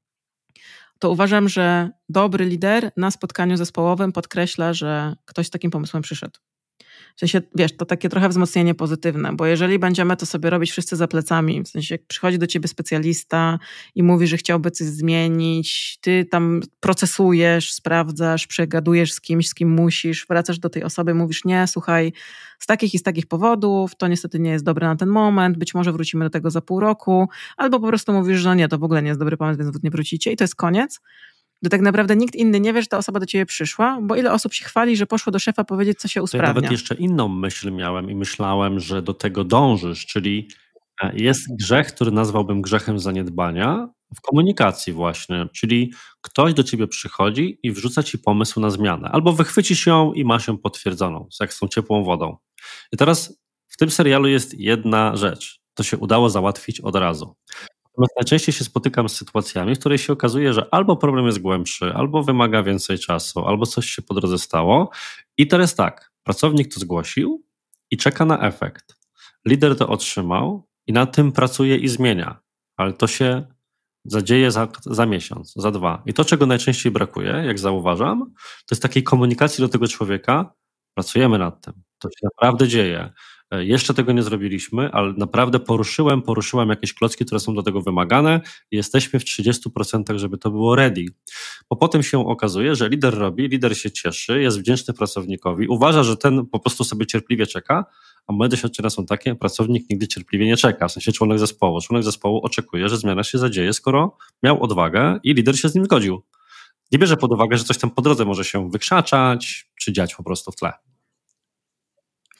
to uważam, że dobry lider na spotkaniu zespołowym podkreśla, że ktoś z takim pomysłem przyszedł. W sensie, wiesz, to takie trochę wzmocnienie pozytywne, bo jeżeli będziemy to sobie robić wszyscy za plecami, w sensie jak przychodzi do ciebie specjalista i mówi, że chciałby coś zmienić, ty tam procesujesz, sprawdzasz, przegadujesz z kimś, z kim musisz, wracasz do tej osoby, mówisz nie, słuchaj, z takich i z takich powodów, to niestety nie jest dobre na ten moment, być może wrócimy do tego za pół roku, albo po prostu mówisz, że nie, to w ogóle nie jest dobry pomysł, więc nie wrócicie i to jest koniec. To tak naprawdę nikt inny nie wie, że ta osoba do ciebie przyszła, bo ile osób się chwali, że poszło do szefa powiedzieć, co się usprawnia. Ja nawet jeszcze inną myśl miałem i myślałem, że do tego dążysz, czyli jest grzech, który nazwałbym grzechem zaniedbania w komunikacji właśnie, czyli ktoś do ciebie przychodzi i wrzuca ci pomysł na zmianę, albo wychwycisz ją i masz ją potwierdzoną, jak z tą ciepłą wodą. I teraz w tym serialu jest jedna rzecz, to się udało załatwić od razu. Natomiast najczęściej się spotykam z sytuacjami, w której się okazuje, że albo problem jest głębszy, albo wymaga więcej czasu, albo coś się po drodze stało. I teraz tak, pracownik to zgłosił i czeka na efekt. Lider to otrzymał i nad tym pracuje i zmienia, ale to się zadzieje za miesiąc, za 2. I to, czego najczęściej brakuje, jak zauważam, to jest takiej komunikacji do tego człowieka, pracujemy nad tym, to się naprawdę dzieje. Jeszcze tego nie zrobiliśmy, ale naprawdę poruszyłem jakieś klocki, które są do tego wymagane i jesteśmy w 30%, żeby to było ready. Bo potem się okazuje, że lider robi, lider się cieszy, jest wdzięczny pracownikowi, uważa, że ten po prostu sobie cierpliwie czeka, a moje doświadczenia są takie, pracownik nigdy cierpliwie nie czeka, w sensie członek zespołu. Członek zespołu oczekuje, że zmiana się zadzieje, skoro miał odwagę i lider się z nim zgodził. Nie bierze pod uwagę, że coś tam po drodze może się wykrzaczać, czy dziać po prostu w tle.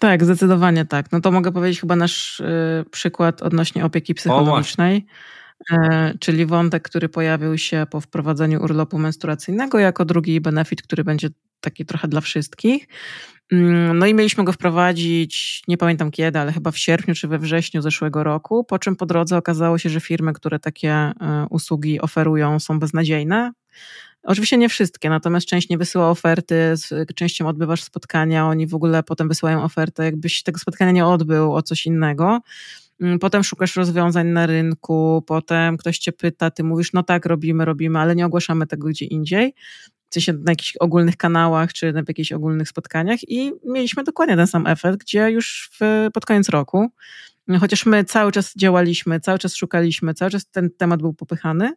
Tak, zdecydowanie tak. No to mogę powiedzieć chyba nasz przykład odnośnie opieki psychologicznej, czyli wątek, który pojawił się po wprowadzeniu urlopu menstruacyjnego jako drugi benefit, który będzie taki trochę dla wszystkich. No i mieliśmy go wprowadzić, nie pamiętam kiedy, ale chyba w sierpniu czy we wrześniu zeszłego roku, po czym po drodze okazało się, że firmy, które takie usługi oferują, są beznadziejne. Oczywiście nie wszystkie, natomiast część nie wysyła oferty, z częścią odbywasz spotkania, oni w ogóle potem wysyłają ofertę, jakbyś tego spotkania nie odbył, o coś innego. Potem szukasz rozwiązań na rynku, potem ktoś cię pyta, ty mówisz, no tak, robimy, ale nie ogłaszamy tego gdzie indziej, w sensie na jakichś ogólnych kanałach, czy na jakichś ogólnych spotkaniach i mieliśmy dokładnie ten sam efekt, gdzie już pod koniec roku, chociaż my cały czas działaliśmy, cały czas szukaliśmy, cały czas ten temat był popychany,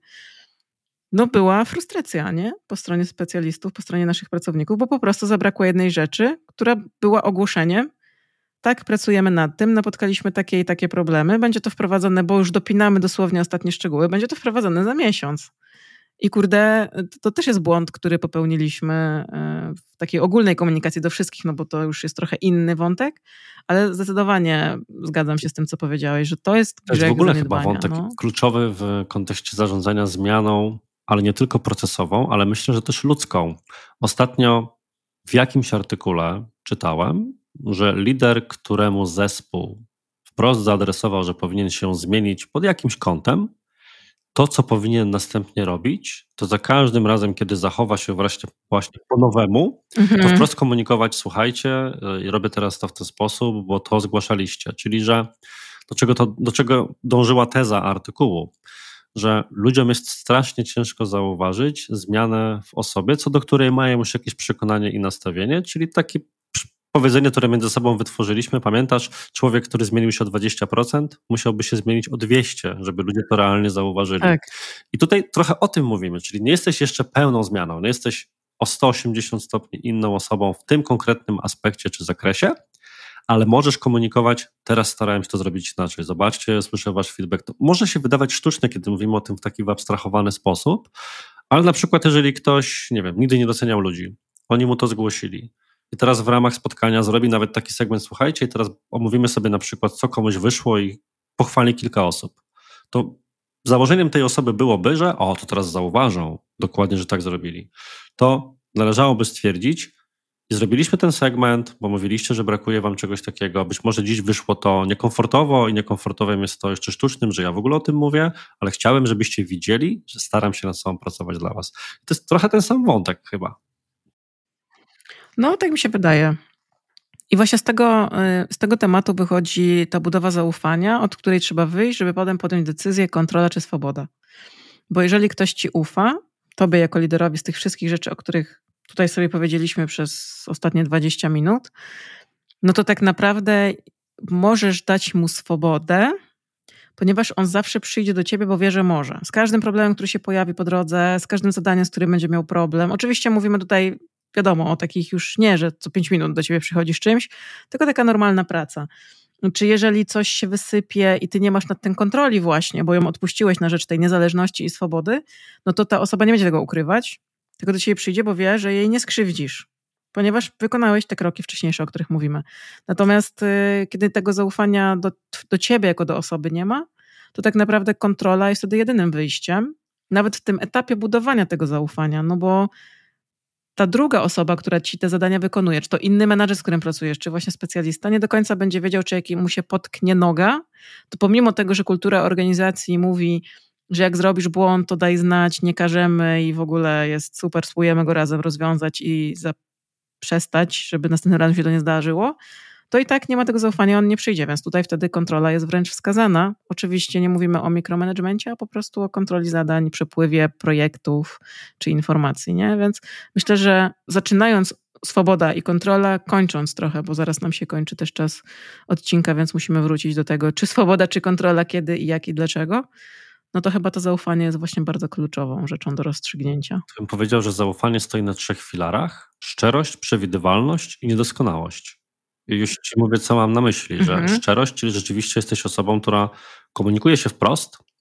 no była frustracja, nie? Po stronie specjalistów, po stronie naszych pracowników, bo po prostu zabrakło jednej rzeczy, która była ogłoszeniem. Tak, pracujemy nad tym, napotkaliśmy takie i takie problemy, będzie to wprowadzone, bo już dopinamy dosłownie ostatnie szczegóły, będzie to wprowadzone za miesiąc. I kurde, to też jest błąd, który popełniliśmy w takiej ogólnej komunikacji do wszystkich, no bo to już jest trochę inny wątek, ale zdecydowanie zgadzam się z tym, co powiedziałeś, że to jest grzech w ogóle zaniedbania. chyba wątek kluczowy w kontekście zarządzania zmianą, ale nie tylko procesową, ale myślę, że też ludzką. Ostatnio w jakimś artykule czytałem, że lider, któremu zespół wprost zaadresował, że powinien się zmienić pod jakimś kątem, to, co powinien następnie robić, to za każdym razem, kiedy zachowa się właśnie po nowemu, to wprost komunikować, słuchajcie, robię teraz to w ten sposób, bo to zgłaszaliście. Czyli, że do czego dążyła teza artykułu, że ludziom jest strasznie ciężko zauważyć zmianę w osobie, co do której mają już jakieś przekonanie i nastawienie, czyli takie powiedzenie, które między sobą wytworzyliśmy, pamiętasz, człowiek, który zmienił się o 20%, musiałby się zmienić o 200, żeby ludzie to realnie zauważyli. Tak. I tutaj trochę o tym mówimy, czyli nie jesteś jeszcze pełną zmianą, nie jesteś o 180 stopni inną osobą w tym konkretnym aspekcie czy zakresie, ale możesz komunikować, teraz starałem się to zrobić inaczej, zobaczcie, słyszę wasz feedback. To może się wydawać sztuczne, kiedy mówimy o tym w taki wyabstrahowany sposób, ale na przykład jeżeli ktoś, nie wiem, nigdy nie doceniał ludzi, oni mu to zgłosili i teraz w ramach spotkania zrobi nawet taki segment, słuchajcie, i teraz omówimy sobie na przykład, co komuś wyszło i pochwali kilka osób. To założeniem tej osoby byłoby, że to teraz zauważą dokładnie, że tak zrobili. To należałoby stwierdzić, i zrobiliśmy ten segment, bo mówiliście, że brakuje wam czegoś takiego. Być może dziś wyszło to niekomfortowo i niekomfortowym jest to jeszcze sztucznym, że ja w ogóle o tym mówię, ale chciałem, żebyście widzieli, że staram się nad sobą pracować dla was. To jest trochę ten sam wątek chyba. No, tak mi się wydaje. I właśnie z tego tematu wychodzi ta budowa zaufania, od której trzeba wyjść, żeby potem podjąć decyzję, kontrola czy swoboda. Bo jeżeli ktoś ci ufa, tobie jako liderowi z tych wszystkich rzeczy, o których tutaj sobie powiedzieliśmy przez ostatnie 20 minut, no to tak naprawdę możesz dać mu swobodę, ponieważ on zawsze przyjdzie do ciebie, bo wie, że może. Z każdym problemem, który się pojawi po drodze, z każdym zadaniem, z którym będzie miał problem. Oczywiście mówimy tutaj, wiadomo, o takich już nie, że co 5 minut do ciebie przychodzi z czymś, tylko taka normalna praca. Czy jeżeli coś się wysypie i ty nie masz nad tym kontroli właśnie, bo ją odpuściłeś na rzecz tej niezależności i swobody, no to ta osoba nie będzie tego ukrywać, tylko do ciebie przyjdzie, bo wie, że jej nie skrzywdzisz, ponieważ wykonałeś te kroki wcześniejsze, o których mówimy. Natomiast kiedy tego zaufania do ciebie jako do osoby nie ma, to tak naprawdę kontrola jest wtedy jedynym wyjściem, nawet w tym etapie budowania tego zaufania, no bo ta druga osoba, która ci te zadania wykonuje, czy to inny menadżer, z którym pracujesz, czy właśnie specjalista, nie do końca będzie wiedział, czy jak mu się potknie noga, to pomimo tego, że kultura organizacji mówi, że jak zrobisz błąd, to daj znać, nie karzemy i w ogóle jest super, spróbujemy go razem rozwiązać i zaprzestać, żeby następnym razem się to nie zdarzyło, to i tak nie ma tego zaufania, on nie przyjdzie, więc tutaj wtedy kontrola jest wręcz wskazana. Oczywiście nie mówimy o mikromanagemencie, a po prostu o kontroli zadań, przepływie projektów czy informacji, nie? Więc myślę, że zaczynając swoboda i kontrola, kończąc trochę, bo zaraz nam się kończy też czas odcinka, więc musimy wrócić do tego, czy swoboda, czy kontrola, kiedy i jak i dlaczego, no to chyba to zaufanie jest właśnie bardzo kluczową rzeczą do rozstrzygnięcia. Bym powiedział, że zaufanie stoi na 3 filarach: szczerość, przewidywalność i niedoskonałość. I już ci mówię, co mam na myśli, że szczerość, czyli rzeczywiście jesteś osobą, która komunikuje się wprost,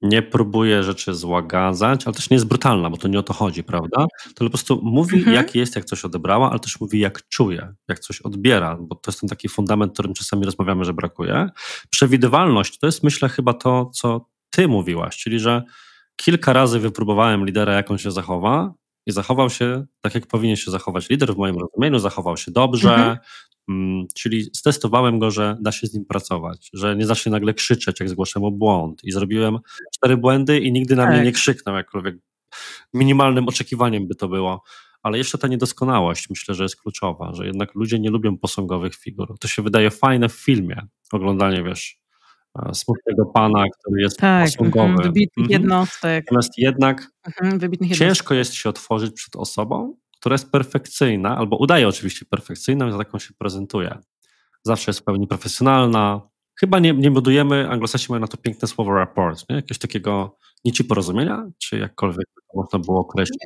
nie próbuje rzeczy złagadzać, ale też nie jest brutalna, bo to nie o to chodzi, prawda? To po prostu mówi, jak jest, jak coś odebrała, ale też mówi, jak czuje, jak coś odbiera, bo to jest ten taki fundament, o którym czasami rozmawiamy, że brakuje. Przewidywalność to jest, myślę, chyba to, co ty mówiłaś, czyli że kilka razy wypróbowałem lidera, jak on się zachowa i zachował się tak, jak powinien się zachować lider w moim rozumieniu, zachował się dobrze, czyli stestowałem go, że da się z nim pracować, że nie zacznie nagle krzyczeć, jak zgłoszę mu błąd i zrobiłem 4 błędy i nigdy na mnie nie krzyknął, jakkolwiek minimalnym oczekiwaniem by to było. Ale jeszcze ta niedoskonałość myślę, że jest kluczowa, że jednak ludzie nie lubią posągowych figur. To się wydaje fajne w filmie, oglądanie, wiesz, smutnego pana, który jest posągowy. Wybitnych jednostek. Natomiast jednak wybitnych ciężko jednostek. jest się otworzyć przed osobą, która jest perfekcyjna, albo udaje oczywiście perfekcyjną, za taką się prezentuje. Zawsze jest w pełni profesjonalna. Chyba nie budujemy, Anglosasi mają na to piękne słowo rapport, nie? Jakiegoś takiego nici porozumienia, czy jakkolwiek to można było określić.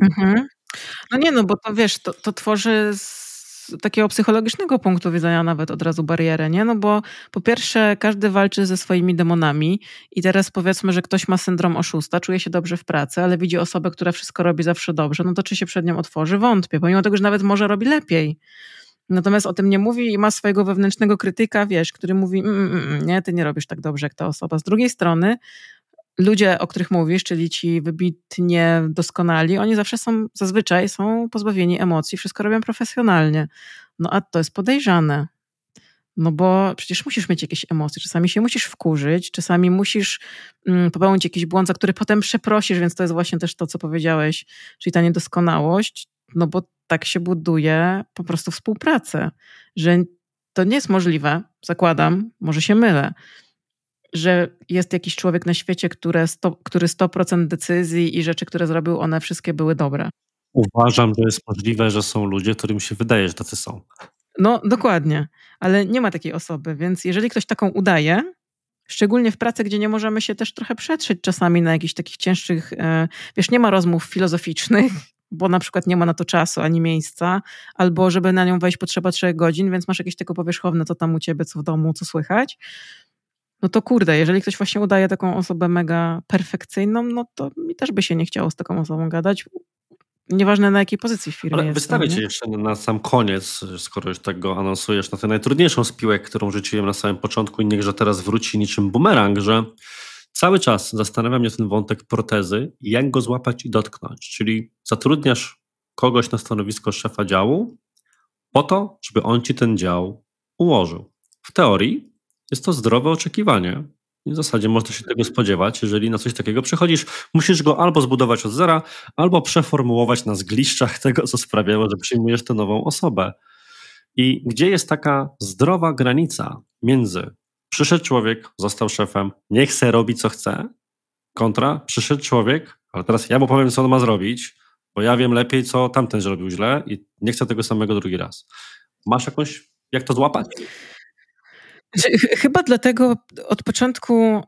No nie, no bo to wiesz, to tworzy z takiego psychologicznego punktu widzenia nawet od razu barierę, nie? No bo po pierwsze każdy walczy ze swoimi demonami i teraz powiedzmy, że ktoś ma syndrom oszusta, czuje się dobrze w pracy, ale widzi osobę, która wszystko robi zawsze dobrze, no to czy się przed nią otworzy? Wątpię, pomimo tego, że nawet może robi lepiej. Natomiast o tym nie mówi i ma swojego wewnętrznego krytyka, wiesz, który mówi, nie, ty nie robisz tak dobrze jak ta osoba. Z drugiej strony ludzie, o których mówisz, czyli ci wybitnie doskonali, oni zazwyczaj są pozbawieni emocji, wszystko robią profesjonalnie. No a to jest podejrzane. No bo przecież musisz mieć jakieś emocje, czasami się musisz wkurzyć, czasami musisz popełnić jakiś błąd, za który potem przeprosisz, więc to jest właśnie też to, co powiedziałeś, czyli ta niedoskonałość, no bo tak się buduje po prostu współpracę, że to nie jest możliwe, zakładam, może się mylę, że jest jakiś człowiek na świecie, który 100% decyzji i rzeczy, które zrobił, one wszystkie były dobre. Uważam, że jest możliwe, że są ludzie, którym się wydaje, że tacy są. No dokładnie, ale nie ma takiej osoby, więc jeżeli ktoś taką udaje, szczególnie w pracy, gdzie nie możemy się też trochę przetrzeć czasami na jakichś takich cięższych, wiesz, nie ma rozmów filozoficznych, bo na przykład nie ma na to czasu ani miejsca, albo żeby na nią wejść potrzeba 3 godzin, więc masz jakieś tylko powierzchowne, co tam u ciebie, co w domu, co słychać. No to kurde, jeżeli ktoś właśnie udaje taką osobę mega perfekcyjną, no to mi też by się nie chciało z taką osobą gadać. Nieważne na jakiej pozycji w firmie Ale wystawię cię jeszcze na sam koniec, skoro już tak go anonsujesz, na tę najtrudniejszą z piłek, którą rzuciłem na samym początku i niechże teraz wróci niczym bumerang, że cały czas zastanawia mnie ten wątek protezy, jak go złapać i dotknąć. Czyli zatrudniasz kogoś na stanowisko szefa działu po to, żeby on ci ten dział ułożył. W teorii jest to zdrowe oczekiwanie. W zasadzie można się tego spodziewać, jeżeli na coś takiego przychodzisz. Musisz go albo zbudować od zera, albo przeformułować na zgliszczach tego, co sprawiało, że przyjmujesz tę nową osobę. I gdzie jest taka zdrowa granica między przyszedł człowiek, został szefem, niech se robi co chce, kontra przyszedł człowiek, ale teraz ja mu powiem, co on ma zrobić, bo ja wiem lepiej, co tamten zrobił źle i nie chcę tego samego drugi raz. Masz jakąś, jak to złapać? Chyba dlatego od początku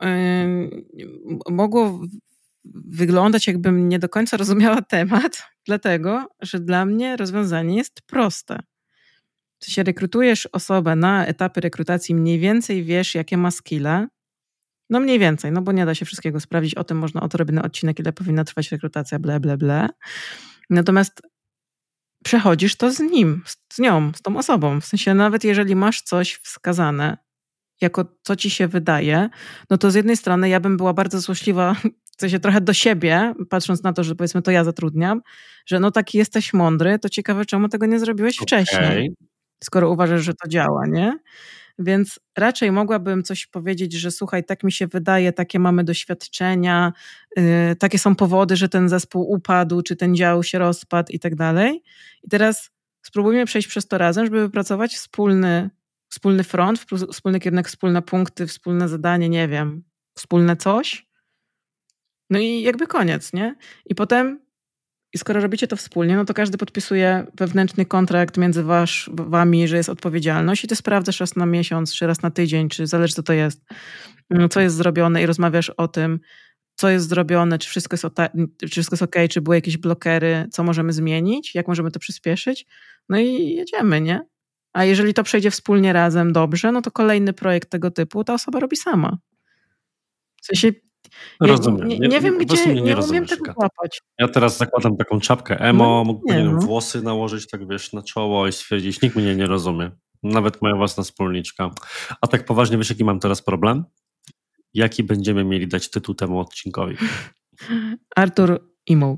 mogło wyglądać, jakbym nie do końca rozumiała temat, dlatego, że dla mnie rozwiązanie jest proste. W sensie rekrutujesz osobę na etapy rekrutacji, mniej więcej wiesz, jakie ma skille. No mniej więcej, no bo nie da się wszystkiego sprawdzić. O tym można odrobinę odcinek, ile powinna trwać rekrutacja, ble, ble, ble. Natomiast przechodzisz to z nim, z nią, z tą osobą. W sensie nawet jeżeli masz coś wskazane, jako co ci się wydaje, no to z jednej strony ja bym była bardzo złośliwa, w sensie trochę do siebie, patrząc na to, że powiedzmy to ja zatrudniam, że no taki jesteś mądry, to ciekawe, czemu tego nie zrobiłeś wcześniej, skoro uważasz, że to działa, nie? Więc raczej mogłabym coś powiedzieć, że słuchaj, tak mi się wydaje, takie mamy doświadczenia, takie są powody, że ten zespół upadł, czy ten dział się rozpadł i tak dalej. I teraz spróbujmy przejść przez to razem, żeby wypracować wspólny front, wspólny kierunek, wspólne punkty, wspólne zadanie, nie wiem, wspólne coś. No i jakby koniec, nie? I potem, i skoro robicie to wspólnie, no to każdy podpisuje wewnętrzny kontrakt między wami, że jest odpowiedzialność i ty sprawdzasz raz na miesiąc, czy raz na tydzień, czy zależy co to jest, co jest zrobione i rozmawiasz o tym, co jest zrobione, czy wszystko jest okej, czy były jakieś blokery, co możemy zmienić, jak możemy to przyspieszyć. No i jedziemy, nie? A jeżeli to przejdzie wspólnie razem dobrze, no to kolejny projekt tego typu ta osoba robi sama. W sensie Rozumiem. Nie wiem Po prostu gdzie, mnie nie nie umiem rozumiesz, tego Aga. złapać. Ja teraz zakładam taką czapkę No emo, nie, powinienem no. włosy nałożyć, tak wiesz, na czoło i stwierdzić, nikt mnie nie rozumie. Nawet moja własna wspólniczka. A tak poważnie, wiesz, jaki mam teraz problem? Jaki będziemy mieli dać tytuł temu odcinkowi? Artur emo.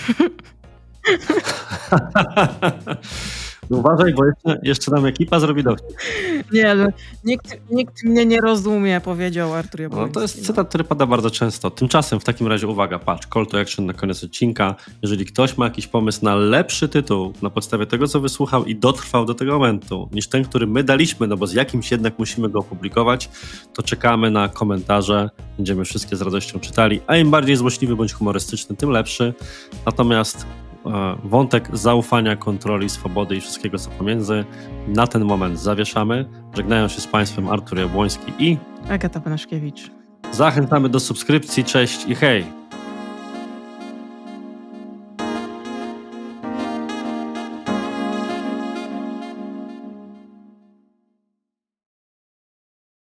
No uważaj, bo jeszcze nam ekipa zrobi dowcip. Nie, ale nikt mnie nie rozumie, powiedział Artur No, Jabłoński. to jest cytat, który pada bardzo często. Tymczasem w takim razie uwaga, patrz, call to action na koniec odcinka. Jeżeli ktoś ma jakiś pomysł na lepszy tytuł na podstawie tego, co wysłuchał i dotrwał do tego momentu, niż ten, który my daliśmy, no bo z jakimś jednak musimy go opublikować, to czekamy na komentarze, będziemy wszystkie z radością czytali, a im bardziej złośliwy bądź humorystyczny, tym lepszy. Natomiast wątek zaufania, kontroli, swobody i wszystkiego, co pomiędzy, na ten moment zawieszamy. Żegnają się z Państwem Artur Jabłoński i Agata Banaszkiewicz. zachęcamy do subskrypcji. Cześć i hej!